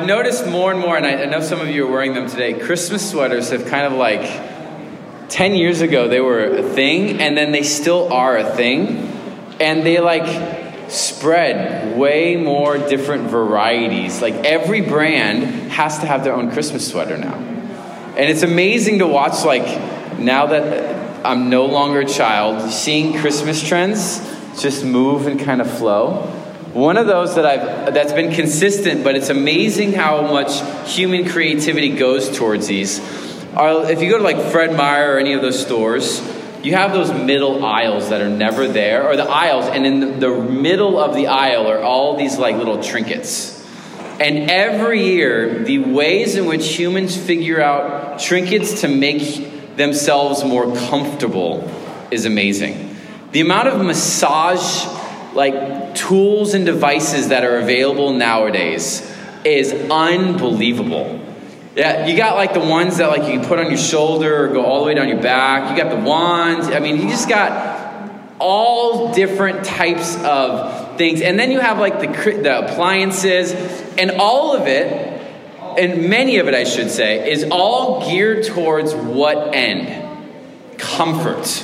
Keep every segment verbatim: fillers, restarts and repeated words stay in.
I've noticed more and more, and I, I know some of you are wearing them today, Christmas sweaters have kind of like, ten years ago they were a thing, and then they still are a thing. And they like spread way more different varieties. Like every brand has to have their own Christmas sweater now. And it's amazing to watch, like, now that I'm no longer a child, seeing Christmas trends just move and kind of flow. One of those that I've that's been consistent, but it's amazing how much human creativity goes towards these. Are, if you go to like Fred Meyer or any of those stores, you have those middle aisles that are never there, or the aisles, and in the, the middle of the aisle are all these like little trinkets. And every year, the ways in which humans figure out trinkets to make themselves more comfortable is amazing. The amount of massage like tools and devices that are available nowadays is unbelievable. Yeah, you got like the ones that like you can put on your shoulder or go all the way down your back. You got the wands. I mean, you just got all different types of things. And then you have like the the appliances, and all of it, and many of it I should say, is all geared towards what end? Comfort,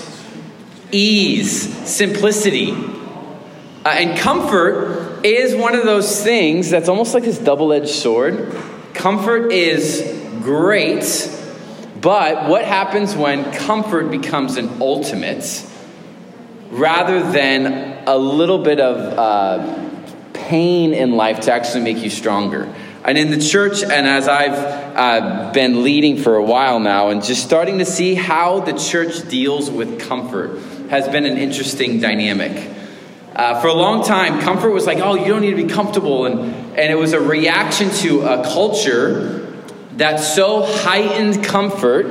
ease, simplicity. Uh, and comfort is one of those things that's almost like this double-edged sword. Comfort is great, but what happens when comfort becomes an ultimate rather than a little bit of uh, pain in life to actually make you stronger? And in the church, and as I've uh, been leading for a while now, and just starting to see how the church deals with comfort has been an interesting dynamic. Uh, for a long time, comfort was like, oh, you don't need to be comfortable. And, and it was a reaction to a culture that so heightened comfort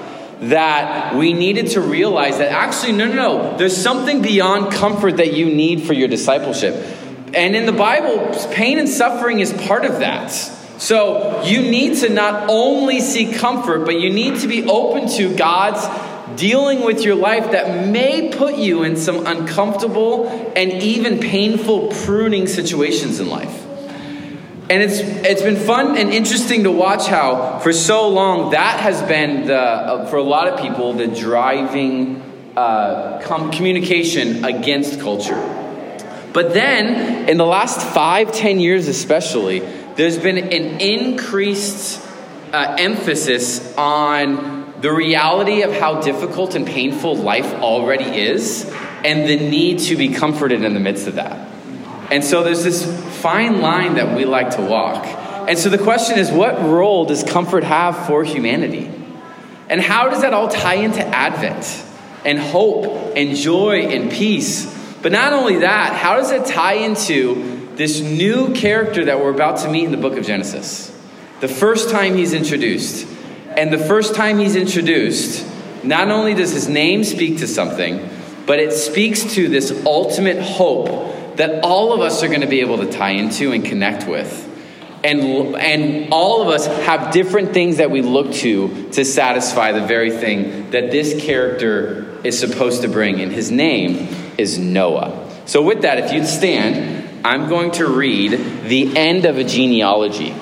that we needed to realize that actually, no, no, no. There's something beyond comfort that you need for your discipleship. And in the Bible, pain and suffering is part of that. So you need to not only seek comfort, but you need to be open to God's dealing with your life that may put you in some uncomfortable and even painful pruning situations in life. And it's it's been fun and interesting to watch how for so long that has been the uh, for a lot of people the driving uh, com- communication against culture. But then in the last five, ten years especially, there's been an increased uh, emphasis on the reality of how difficult and painful life already is, and the need to be comforted in the midst of that. And so there's this fine line that we like to walk. And so the question is, what role does comfort have for humanity? And how does that all tie into Advent and hope and joy and peace? But not only that, how does it tie into this new character that we're about to meet in the book of Genesis? The first time he's introduced. And the first time he's introduced, not only does his name speak to something, but it speaks to this ultimate hope that all of us are going to be able to tie into and connect with. And, and all of us have different things that we look to to satisfy the very thing that this character is supposed to bring. And his name is Noah. So with that, if you'd stand, I'm going to read the end of a genealogy.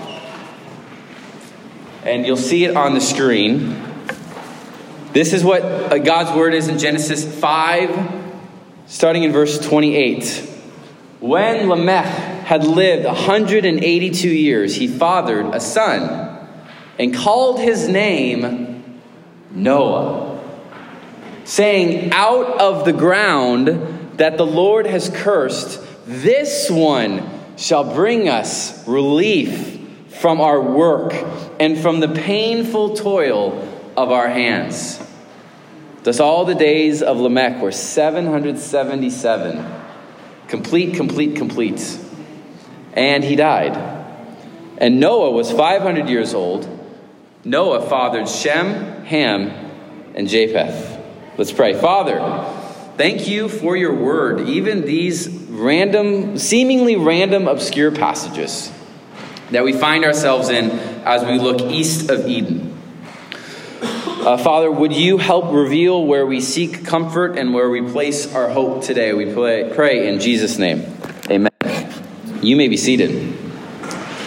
And you'll see it on the screen. This is what God's word is in Genesis five, starting in verse twenty-eight. When Lamech had lived one hundred eighty-two years, he fathered a son and called his name Noah, saying, out of the ground that the Lord has cursed, this one shall bring us relief from our work and from the painful toil of our hands. Thus all the days of Lamech were seven hundred seventy-seven. Complete, complete, complete. And he died. And Noah was five hundred years old. Noah fathered Shem, Ham, and Japheth. Let's pray. Father, thank you for your word, even these random, seemingly random, obscure passages that we find ourselves in as we look east of Eden. Uh, Father, would you help reveal where we seek comfort and where we place our hope today? We pray, pray in Jesus' name. Amen. You may be seated.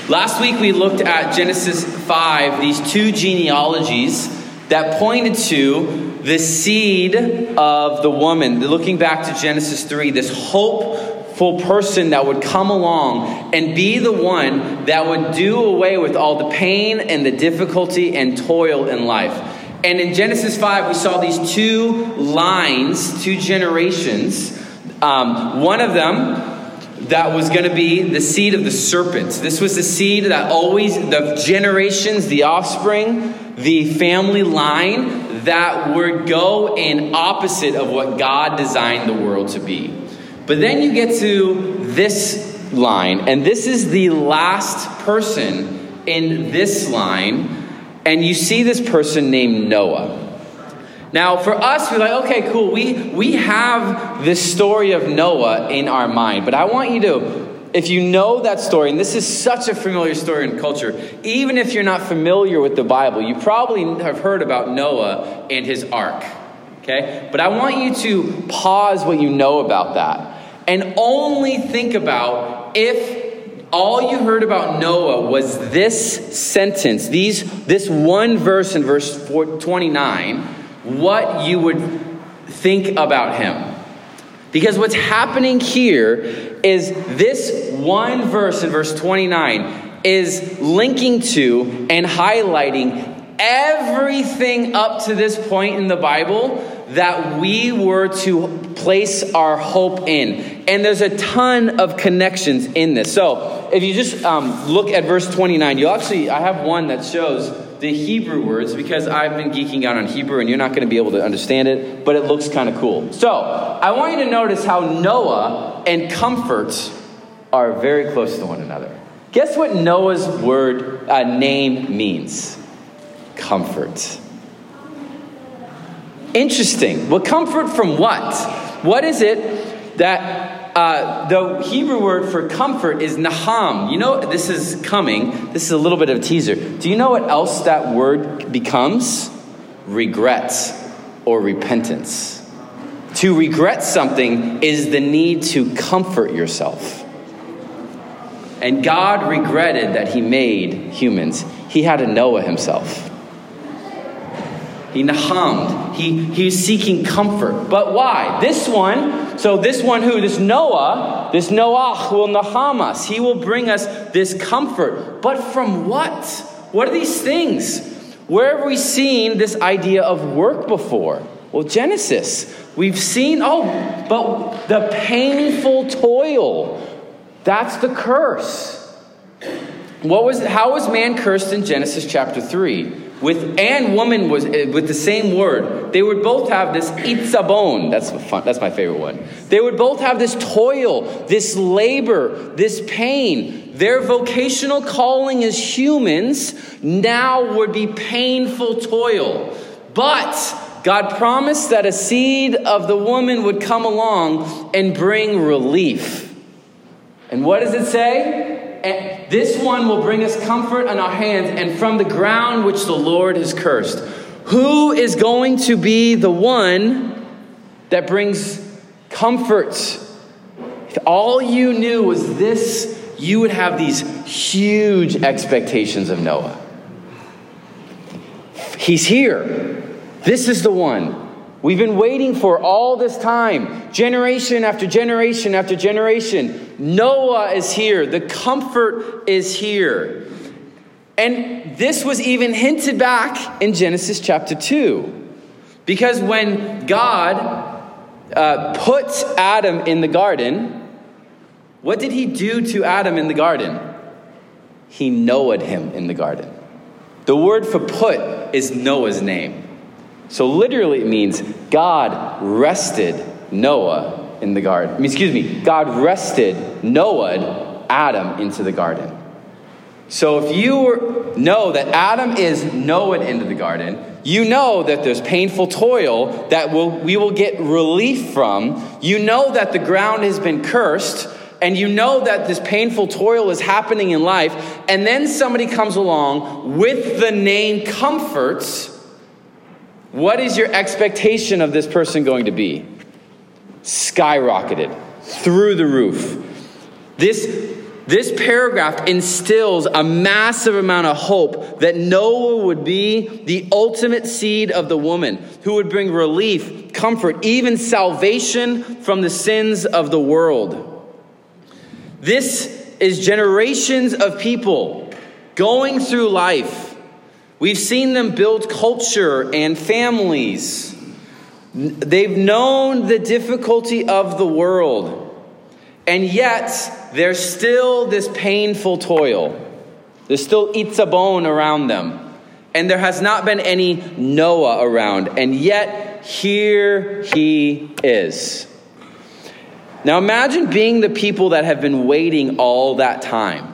Last week we looked at Genesis five, these two genealogies that pointed to the seed of the woman. Looking back to Genesis three, this hopeful person that would come along and be the one that would do away with all the pain and the difficulty and toil in life. And in Genesis five, we saw these two lines, two generations. Um, one of them that was going to be the seed of the serpent. This was the seed that always, the generations, the offspring, the family line that would go in opposite of what God designed the world to be. But then you get to this line, and this is the last person in this line, and you see this person named Noah. Now, for us, we're like, okay, cool. We we have this story of Noah in our mind. But I want you to, if you know that story, and this is such a familiar story in culture, even if you're not familiar with the Bible, you probably have heard about Noah and his ark. Okay? But I want you to pause what you know about that and only think about if all you heard about Noah was this sentence, these this one verse in verse twenty-nine, what you would think about him. Because what's happening here is this one verse in verse twenty-nine is linking to and highlighting everything up to this point in the Bible that we were to place our hope in. And there's a ton of connections in this. So if you just um, look at verse twenty-nine, you'll actually, I have one that shows the Hebrew words, because I've been geeking out on Hebrew and you're not going to be able to understand it, but it looks kind of cool. So I want you to notice how Noah and comfort are very close to one another. Guess what Noah's word uh, name means? Comfort. Interesting. Well, comfort from what? What is it that uh, the Hebrew word for comfort is naham? You know, this is coming. This is a little bit of a teaser. Do you know what else that word becomes? Regret or repentance. To regret something is the need to comfort yourself. And God regretted that he made humans. He had a Noah himself. He nahamed. He, he's seeking comfort. But why? This one, so this one who? This Noah, this Noah will naham us. He will bring us this comfort. But from what? What are these things? Where have we seen this idea of work before? Well, Genesis. We've seen, oh, but the painful toil. That's the curse. What was? How was man cursed in Genesis chapter three? With and woman was with the same word. They would both have this itzabon. That's fun. That's my favorite one. They would both have this toil, this labor, this pain. Their vocational calling as humans now would be painful toil. But God promised that a seed of the woman would come along and bring relief. And what does it say? And this one will bring us comfort on our hands and from the ground which the Lord has cursed. Who is going to be the one that brings comfort? If all you knew was this, you would have these huge expectations of Noah. He's here. This is the one. We've been waiting for all this time, generation after generation after generation. Noah is here. The comfort is here. And this was even hinted back in Genesis chapter two. Because when God uh, put Adam in the garden, what did he do to Adam in the garden? He Noah'd him in the garden. The word for put is Noah's name. So literally it means God rested Noah in the garden. I mean, excuse me, God rested Noah, Adam, into the garden. So if you know that Adam is Noah into the garden, you know that there's painful toil that will we will get relief from. You know that the ground has been cursed, and you know that this painful toil is happening in life, and then somebody comes along with the name comforts. What is your expectation of this person going to be? Skyrocketed through the roof. This This paragraph instills a massive amount of hope that Noah would be the ultimate seed of the woman who would bring relief, comfort, even salvation from the sins of the world. This is generations of people going through life. We've seen them build culture and families. They've known the difficulty of the world. And yet, there's still this painful toil. There's still itzabon around them. And there has not been any Noah around. And yet, here he is. Now imagine being the people that have been waiting all that time.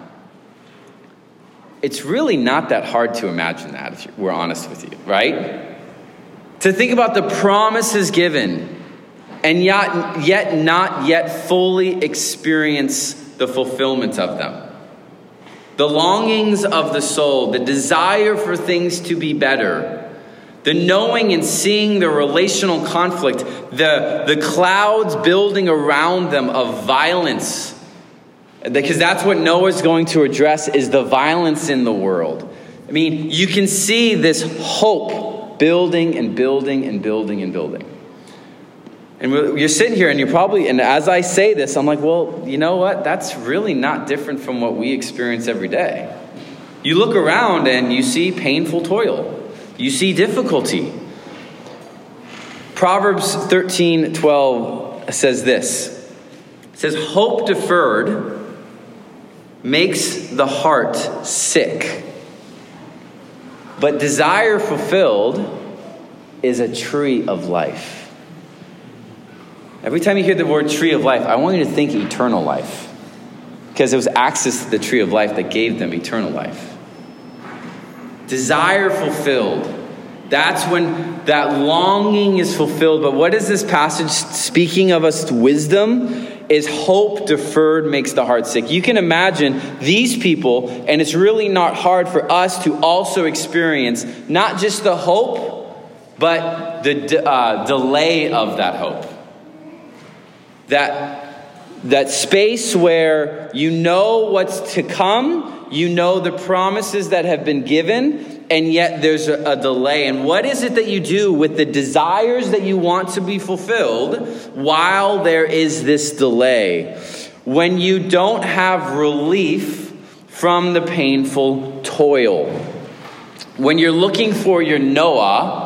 It's really not that hard to imagine that, if we're honest with you, right? To think about the promises given, and yet, yet not yet fully experience the fulfillment of them. The longings of the soul, the desire for things to be better, the knowing and seeing the relational conflict, the, the clouds building around them of violence. Because that's what Noah's going to address, is the violence in the world. I mean, you can see this hope building and building and building and building. And you're sitting here and you're probably, and as I say this, I'm like, well, you know what? That's really not different from what we experience every day. You look around and you see painful toil. You see difficulty. Proverbs thirteen twelve says this. It says, hope deferred makes the heart sick, but desire fulfilled is a tree of life. Every time you hear the word tree of life, I want you to think eternal life. Because it was access to the tree of life that gave them eternal life. Desire fulfilled. That's when that longing is fulfilled. But what is this passage speaking of us wisdom? Is hope deferred makes the heart sick. You can imagine these people, and it's really not hard for us to also experience not just the hope, but the uh, delay of that hope. That, that space where you know what's to come, you know the promises that have been given, and yet there's a, a delay. And what is it that you do with the desires that you want to be fulfilled while there is this delay? When you don't have relief from the painful toil. When you're looking for your Noah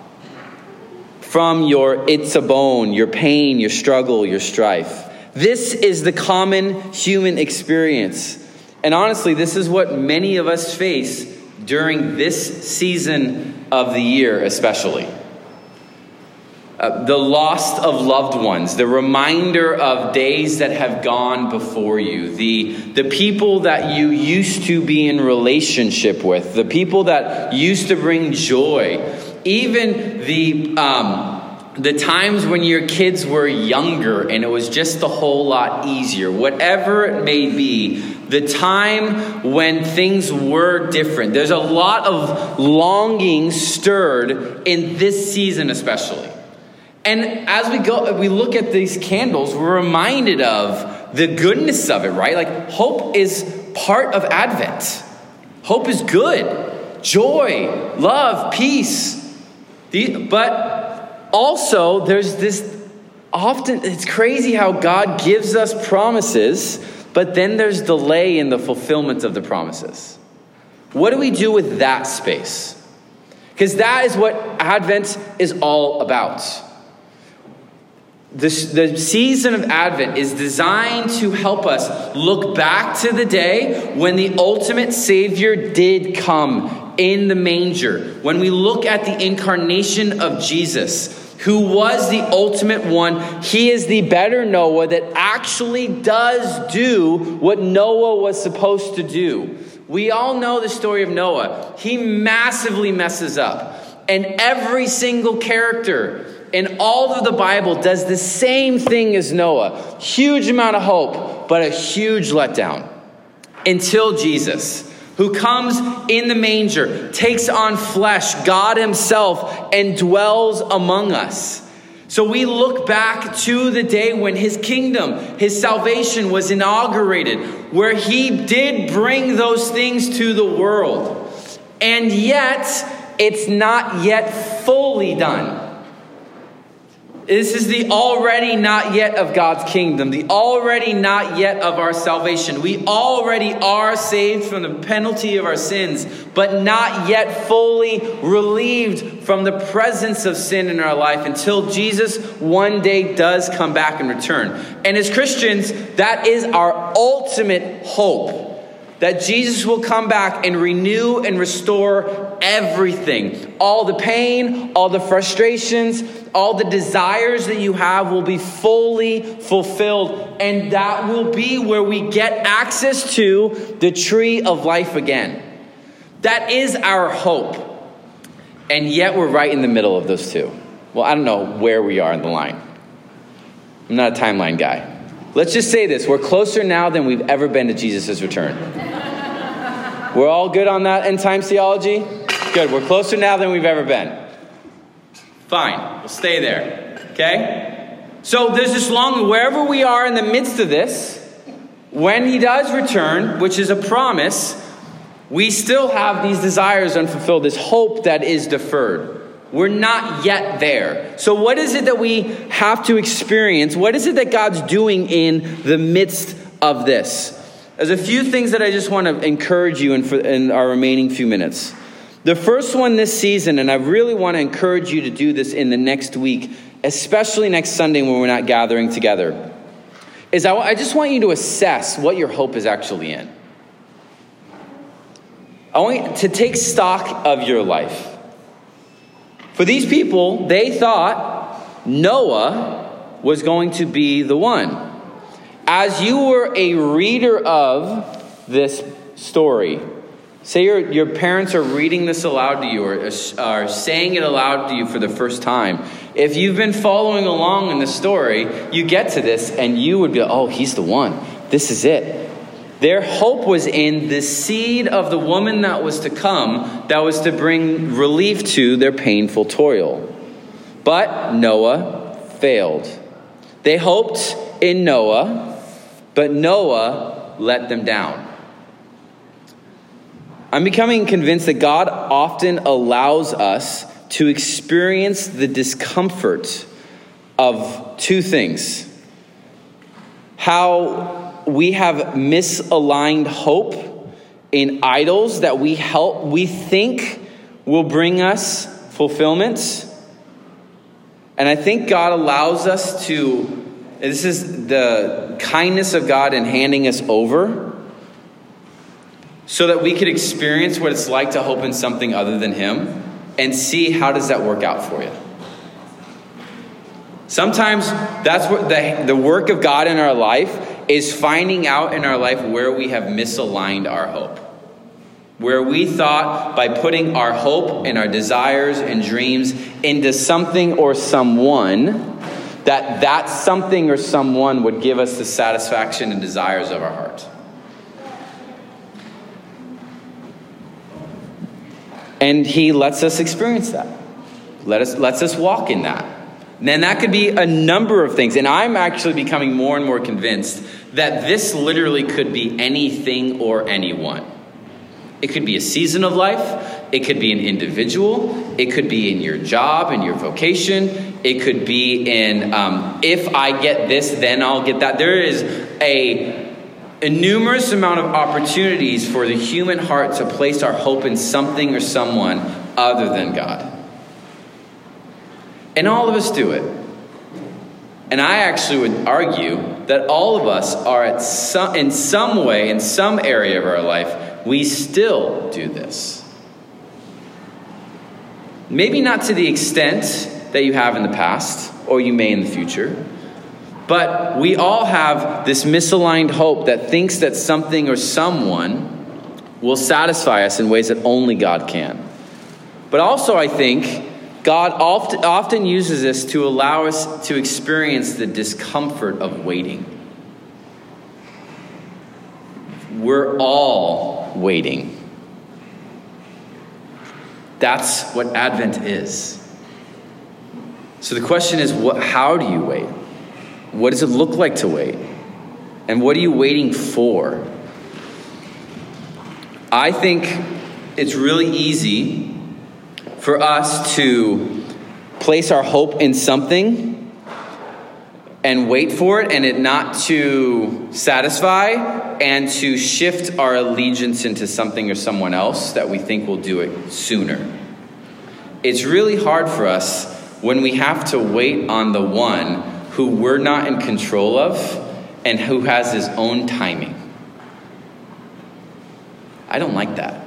from your itzabon, your pain, your struggle, your strife. This is the common human experience. And honestly, this is what many of us face during this season of the year especially. Uh, the loss of loved ones, the reminder of days that have gone before you, the, the people that you used to be in relationship with, the people that used to bring joy. Even the um, the times when your kids were younger and it was just a whole lot easier, whatever it may be, the time when things were different. There's a lot of longing stirred in this season especially. And as we go, we look at these candles, we're reminded of the goodness of it, right? Like hope is part of Advent. Hope is good. Joy, love, peace. The, but also, there's this often, it's crazy how God gives us promises, but then there's delay in the fulfillment of the promises. What do we do with that space? Because that is what Advent is all about. The, the season of Advent is designed to help us look back to the day when the ultimate Savior did come in the manger. When we look at the incarnation of Jesus, who was the ultimate one, he is the better Noah that actually does do what Noah was supposed to do. We all know the story of Noah. He massively messes up. And every single character in all of the Bible does the same thing as Noah. Huge amount of hope, but a huge letdown. Until Jesus, who comes in the manger, takes on flesh, God himself, and dwells among us. So we look back to the day when his kingdom, his salvation was inaugurated, where he did bring those things to the world. And yet, it's not yet fully done. This is the already not yet of God's kingdom, the already not yet of our salvation. We already are saved from the penalty of our sins, but not yet fully relieved from the presence of sin in our life until Jesus one day does come back and return. And as Christians, that is our ultimate hope. That Jesus will come back and renew and restore everything. All the pain, all the frustrations, all the desires that you have will be fully fulfilled. And that will be where we get access to the tree of life again. That is our hope. And yet we're right in the middle of those two. Well, I don't know where we are in the line. I'm not a timeline guy. Let's just say this. We're closer now than we've ever been to Jesus' return. We're all good on that end times theology? Good. We're closer now than we've ever been. Fine. We'll stay there. Okay? So there's this long, wherever we are in the midst of this, when he does return, which is a promise, we still have these desires unfulfilled, this hope that is deferred. We're not yet there. So what is it that we have to experience? What is it that God's doing in the midst of this? There's a few things that I just want to encourage you in, for, in our remaining few minutes. The first one this season, and I really want to encourage you to do this in the next week, especially next Sunday when we're not gathering together, is I, I just want you to assess what your hope is actually in. I want you to take stock of your life. For these people, they thought Noah was going to be the one. As you were a reader of this story, say your, your parents are reading this aloud to you or are saying it aloud to you for the first time. If you've been following along in the story, you get to this and you would be, oh, he's the one. This is it. Their hope was in the seed of the woman that was to come, that was to bring relief to their painful toil. But Noah failed. They hoped in Noah, but Noah let them down. I'm becoming convinced that God often allows us to experience the discomfort of two things. How we have misaligned hope in idols that we help, we think will bring us fulfillment. And I think God allows us to, this is the kindness of God in handing us over so that we could experience what it's like to hope in something other than him and see how does that work out for you. Sometimes that's what the, the work of God in our life is finding out in our life where we have misaligned our hope. Where we thought by putting our hope and our desires and dreams into something or someone, that that something or someone would give us the satisfaction and desires of our heart. And he lets us experience that. Let us, lets us walk in that. And that could be a number of things. And I'm actually becoming more and more convinced that this literally could be anything or anyone. It could be a season of life. It could be an individual. It could be in your job, in your vocation. It could be in, um, if I get this, then I'll get that. There is a, a numerous amount of opportunities for the human heart to place our hope in something or someone other than God. And all of us do it. And I actually would argue that all of us are at some, in some way, in some area of our life, we still do this. Maybe not to the extent that you have in the past, or you may in the future. But we all have this misaligned hope that thinks that something or someone will satisfy us in ways that only God can. But also I think God often, often uses this to allow us to experience the discomfort of waiting. We're all waiting. That's what Advent is. So the question is, what? How do you wait? What does it look like to wait? And what are you waiting for? I think it's really easy for us to place our hope in something and wait for it and it not to satisfy, and to shift our allegiance into something or someone else that we think will do it sooner. It's really hard for us when we have to wait on the one who we're not in control of and who has his own timing. I don't like that.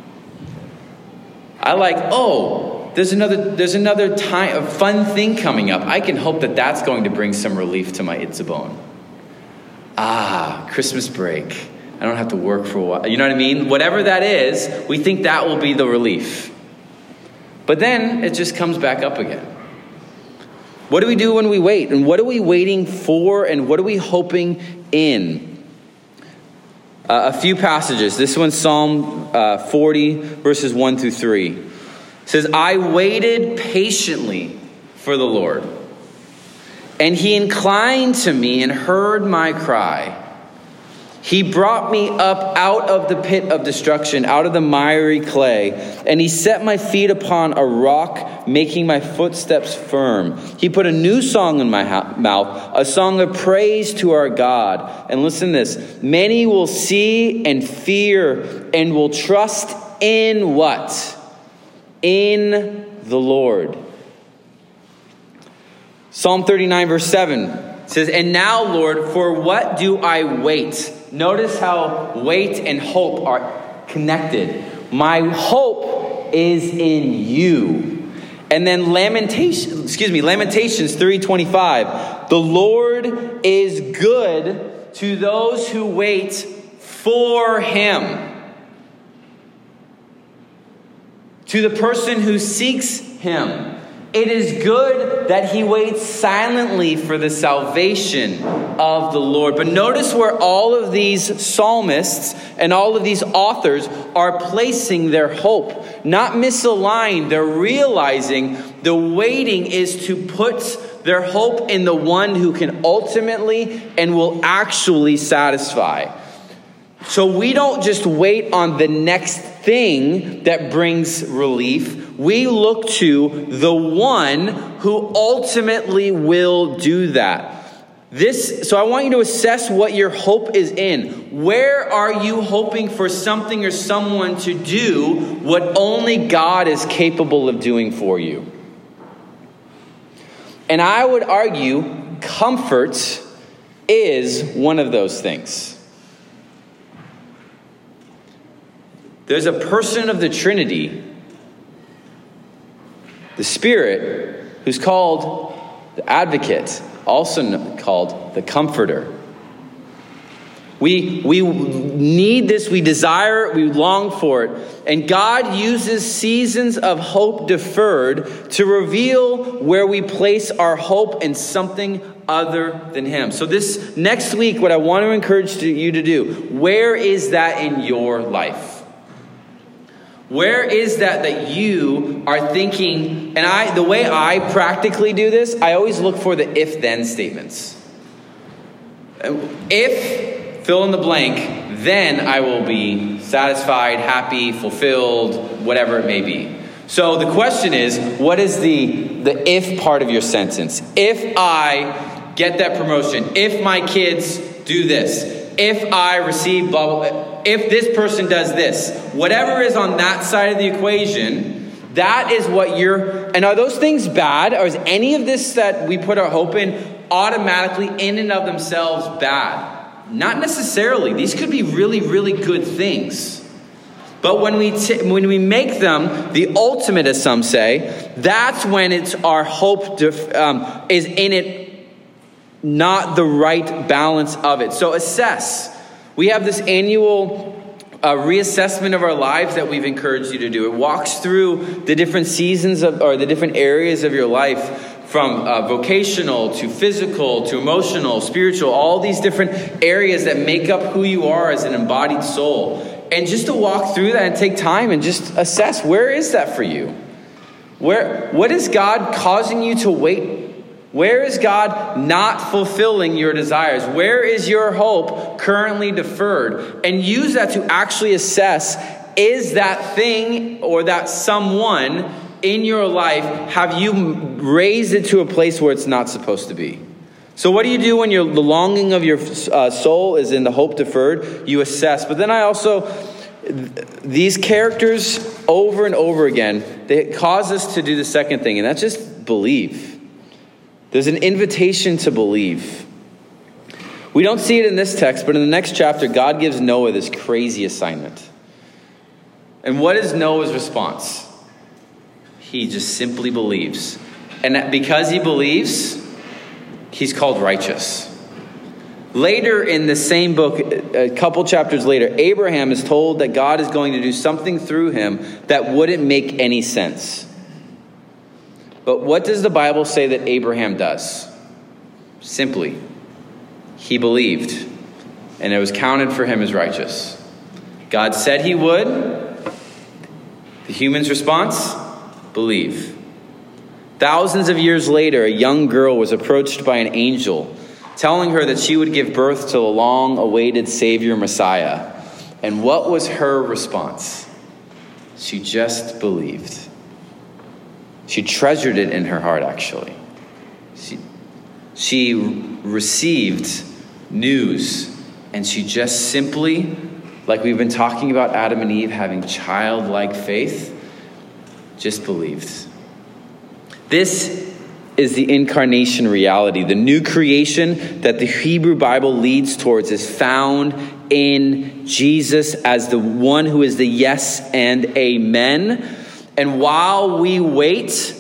I like, oh, there's another there's another time, a fun thing coming up. I can hope that that's going to bring some relief to my itzabon. Ah, Christmas break. I don't have to work for a while. You know what I mean? Whatever that is, we think that will be the relief. But then it just comes back up again. What do we do when we wait? And what are we waiting for? And what are we hoping in? Uh, a few passages. This one's Psalm uh, forty, verses one through three. It says, I waited patiently for the Lord, and he inclined to me and heard my cry. He brought me up out of the pit of destruction, out of the miry clay, and he set my feet upon a rock, making my footsteps firm. He put a new song in my ha- mouth, a song of praise to our God. And listen to this. Many will see and fear and will trust in what? In the Lord. Psalm thirty-nine, verse seven says, and now, Lord, for what do I wait? Notice how wait and hope are connected. My hope is in you. And then Lamentations, excuse me, Lamentations three twenty-five. The Lord is good to those who wait for him. To the person who seeks him. It is good that he waits silently for the salvation of the Lord. But notice where all of these psalmists and all of these authors are placing their hope. Not misaligned. They're realizing the waiting is to put their hope in the one who can ultimately and will actually satisfy. So we don't just wait on the next thing that brings relief. We look to the one who ultimately will do that. This, so I want you to assess what your hope is in. Where are you hoping for something or someone to do what only God is capable of doing for you? And I would argue comfort is one of those things. There's a person of the Trinity, the Spirit, who's called the Advocate, also called the Comforter. We, we need this, we desire it, we long for it. And God uses seasons of hope deferred to reveal where we place our hope in something other than him. So this next week, what I want to encourage you to do, where is that in your life? Where is that that you are thinking, and I, the way I practically do this, I always look for the if-then statements. If, fill in the blank, then I will be satisfied, happy, fulfilled, whatever it may be. So the question is, what is the, the if part of your sentence? If I get that promotion, if my kids do this, if I receive blah, blah, blah, if this person does this, whatever is on that side of the equation, that is what you're, and are those things bad? Or is any of this that we put our hope in automatically in and of themselves bad? Not necessarily. These could be really, really good things. But when we t- when we make them the ultimate, as some say, that's when it's our hope def- um, is in it, not the right balance of it. So assess. We have this annual uh, reassessment of our lives that we've encouraged you to do. It walks through the different seasons of, or the different areas of your life, from uh, vocational to physical to emotional, spiritual, all these different areas that make up who you are as an embodied soul. And just to walk through that and take time and just assess, where is that for you? Where, what is God causing you to wait? Where is God not fulfilling your desires? Where is your hope currently deferred? And use that to actually assess, is that thing or that someone in your life, have you raised it to a place where it's not supposed to be? So what do you do when your, the longing of your uh, soul is in the hope deferred? You assess. But then I also, these characters over and over again, they cause us to do the second thing, and that's just believe. There's an invitation to believe. We don't see it in this text, but in the next chapter, God gives Noah this crazy assignment. And what is Noah's response? He just simply believes. And that because he believes, he's called righteous. Later in the same book, a couple chapters later, Abraham is told that God is going to do something through him that wouldn't make any sense. But what does the Bible say that Abraham does? Simply, he believed, and it was counted for him as righteous. God said he would. The human's response? Believe. Thousands of years later, a young girl was approached by an angel telling her that she would give birth to the long-awaited Savior Messiah. And what was her response? She just believed. She treasured it in her heart, actually. She, she received news, and she just simply, like we've been talking about Adam and Eve having childlike faith, just believed. This is the incarnation reality. The new creation that the Hebrew Bible leads towards is found in Jesus as the one who is the yes and amen. And while we wait,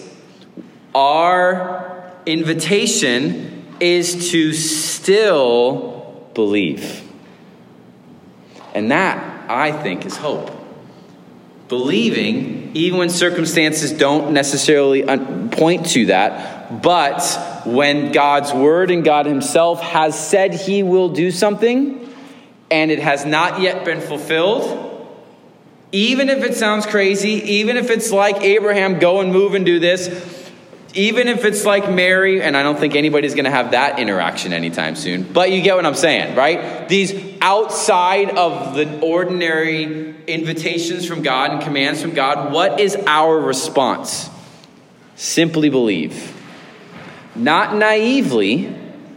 our invitation is to still believe. And that, I think, is hope. Believing, even when circumstances don't necessarily point to that, but when God's word and God himself has said he will do something, and it has not yet been fulfilled, even if it sounds crazy, even if it's like Abraham, go and move and do this, even if it's like Mary, and I don't think anybody's going to have that interaction anytime soon, but you get what I'm saying, right? These outside of the ordinary invitations from God and commands from God, what is our response? Simply believe. Not naively,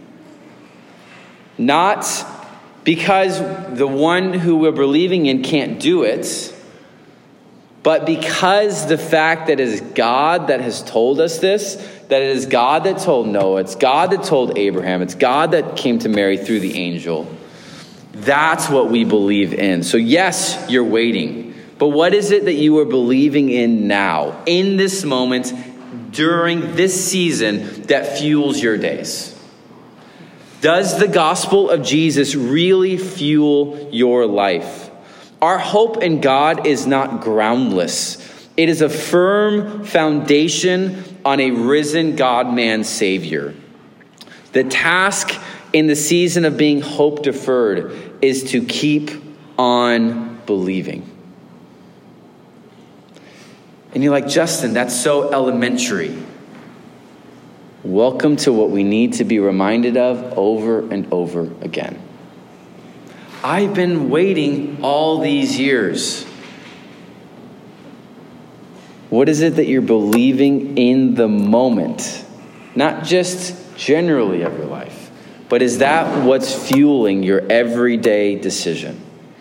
not because the one who we're believing in can't do it, but because the fact that it is God that has told us this, that it is God that told Noah, it's God that told Abraham, it's God that came to Mary through the angel. That's what we believe in. So yes, you're waiting. But what is it that you are believing in now, in this moment, during this season that fuels your days? Does the gospel of Jesus really fuel your life? Our hope in God is not groundless. It is a firm foundation on a risen God-man Savior. The task in the season of being hope deferred is to keep on believing. And you're like, Justin, that's so elementary. Welcome to what we need to be reminded of over and over again. I've been waiting all these years. What is it that you're believing in the moment? Not just generally of your life, but is that what's fueling your everyday decision?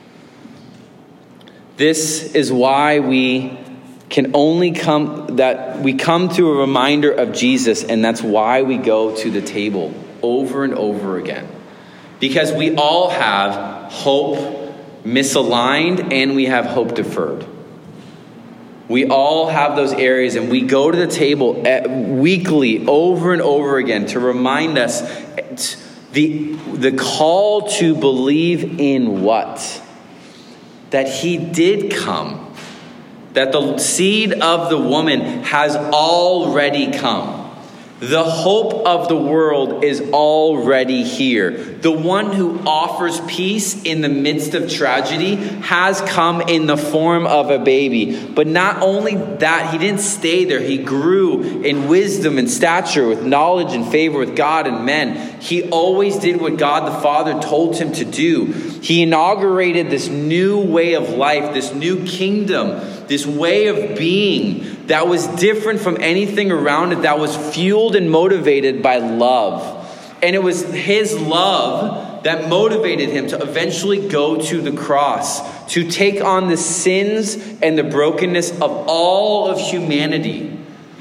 This is why we can only come, that we come to a reminder of Jesus, and that's why we go to the table over and over again. Because we all have hope misaligned and we have hope deferred. We all have those areas, and we go to the table weekly over and over again to remind us the, the call to believe in what? That he did come. That the seed of the woman has already come. The hope of the world is already here. The one who offers peace in the midst of tragedy has come in the form of a baby. But not only that, he didn't stay there. He grew in wisdom and stature, with knowledge and favor with God and men. He always did what God the Father told him to do. He inaugurated this new way of life, this new kingdom, this way of being that was different from anything around it, that was fueled and motivated by love. And it was his love that motivated him to eventually go to the cross, to take on the sins and the brokenness of all of humanity,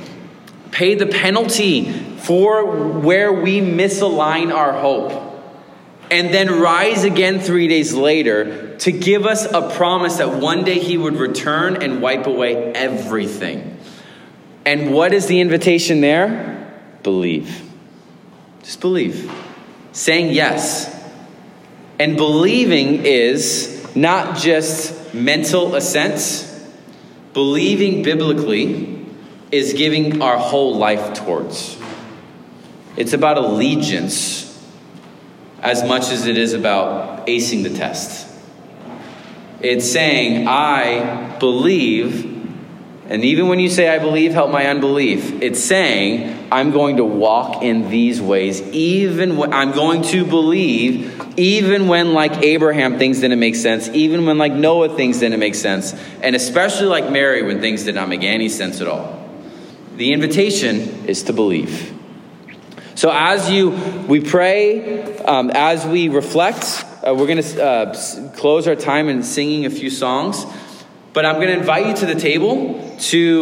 pay the penalty for where we misalign our hope, and then rise again three days later to give us a promise that one day he would return and wipe away everything. And what is the invitation there? Believe. Just believe. Saying yes. And believing is not just mental assent. Believing biblically is giving our whole life towards. It's about allegiance as much as it is about acing the test. It's saying, I believe, and even when you say, I believe, help my unbelief, it's saying, I'm going to walk in these ways, even when I'm going to believe, even when, like Abraham, things didn't make sense, even when, like Noah, things didn't make sense, and especially like Mary, when things did not make any sense at all. The invitation is to believe. So as you, we pray, um, as we reflect, uh, we're going to uh, close our time in singing a few songs. But I'm going to invite you to the table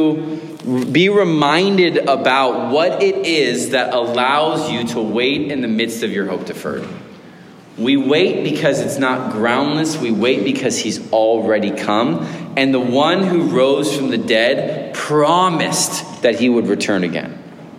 to be reminded about what it is that allows you to wait in the midst of your hope deferred. We wait because it's not groundless. We wait because he's already come. And the one who rose from the dead promised that he would return again.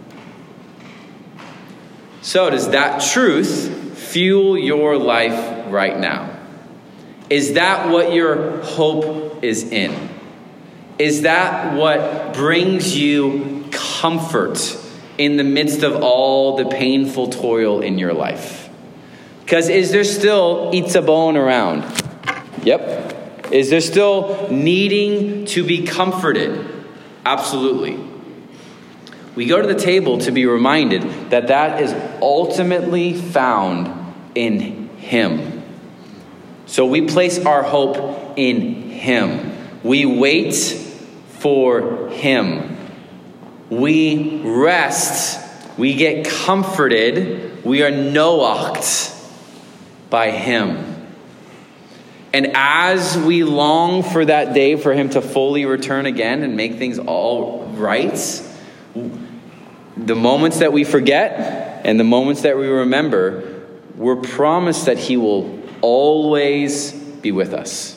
So does that truth fuel your life right now? Is that what your hope is in? Is that what brings you comfort in the midst of all the painful toil in your life? Because is there still itzabon around? Yep. Is there still needing to be comforted? Absolutely. We go to the table to be reminded that that is ultimately found in him. So we place our hope in him. We wait for him. We rest. We get comforted. We are noached by him. And as we long for that day for him to fully return again and make things all right, the moments that we forget and the moments that we remember, we're promised that he will always be with us.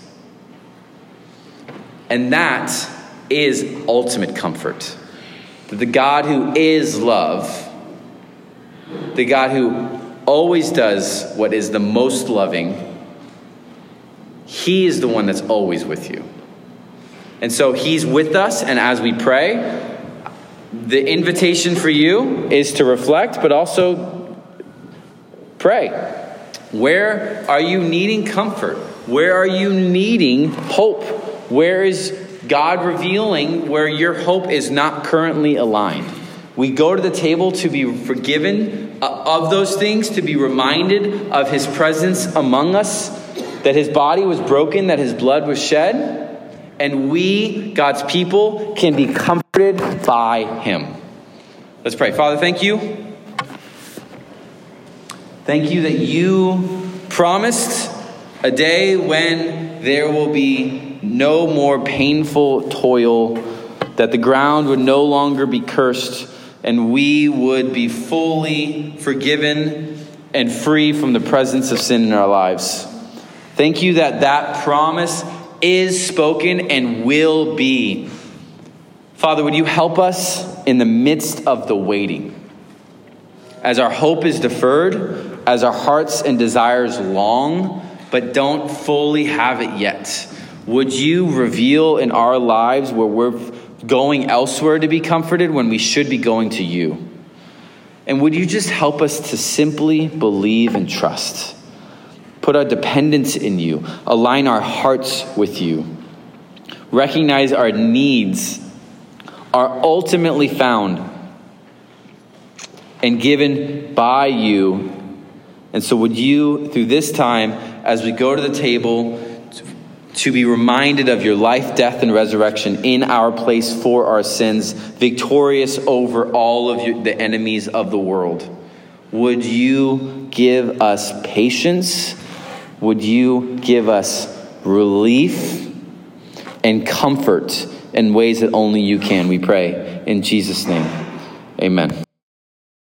And that is ultimate comfort. The God who is love, the God who always does what is the most loving, he is the one that's always with you. And so he's with us, and as we pray, the invitation for you is to reflect, but also pray. Where are you needing comfort? Where are you needing hope? Where is God revealing where your hope is not currently aligned? We go to the table to be forgiven of those things, to be reminded of his presence among us, that his body was broken, that his blood was shed, and we, God's people, can be comforted by him. Let's pray. Father, thank you. Thank you that you promised a day when there will be no more painful toil, that the ground would no longer be cursed, and we would be fully forgiven and free from the presence of sin in our lives. Thank you that that promise is spoken and will be. Father, would you help us in the midst of the waiting? As our hope is deferred, as our hearts and desires long, but don't fully have it yet, would you reveal in our lives where we're going elsewhere to be comforted when we should be going to you? And would you just help us to simply believe and trust? Put our dependence in you. Align our hearts with you. Recognize our needs are ultimately found and given by you. And so would you, through this time, as we go to the table, to be reminded of your life, death, and resurrection in our place for our sins, victorious over all of your, the enemies of the world. Would you give us patience? Would you give us relief and comfort in ways that only you can, we pray. In Jesus' name, amen.